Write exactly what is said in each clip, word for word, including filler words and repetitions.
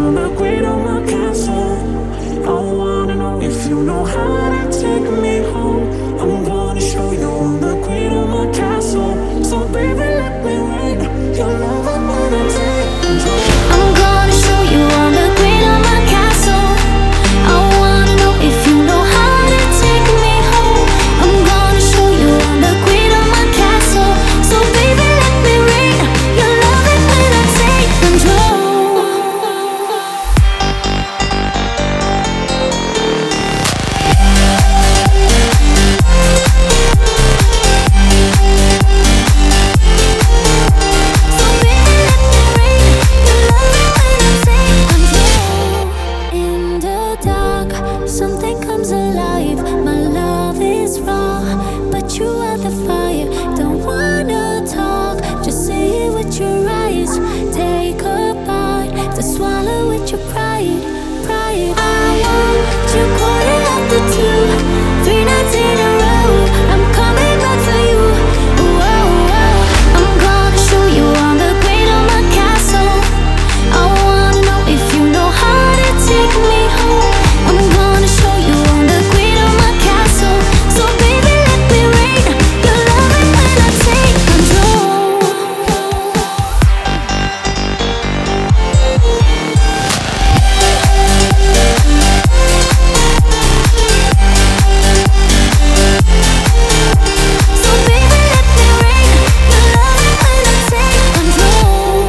on the queen of my castle. I wanna know if you know how to take me home. I'm gonna show you I'm the queen of my castle. So baby, let me rain your love when I take control. I'm gonna show you I'm the queen of my castle. I wanna know if you know how to take me home. I'm gonna show you I'm the queen of my castle. So baby, let me rain your love when I take control. Something comes alive, my love is raw, but you are the fire. Don't wanna talk, just say it with your eyes. Take a bite to swallow with your pride, pride. I want you quarter after two, three nights in a row. I'm coming back for you. Whoa, whoa. I'm gonna show you I'm the queen of my castle. I wanna know if you know how to take me home. I'm gonna show you I'm the queen of my castle. So baby, let me rain your love when I take control. So baby, let me rain your love when I take control.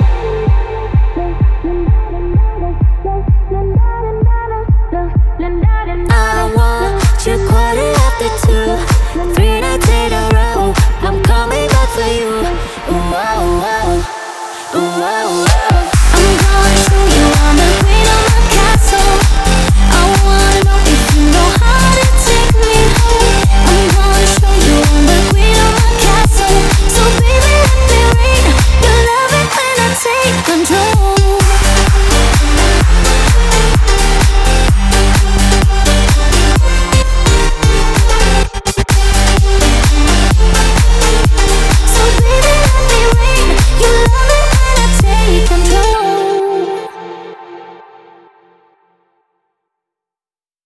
I want you quarter after two, three nights in a row. I'm coming back for you. Ooh, oh, oh. Ooh, oh, oh.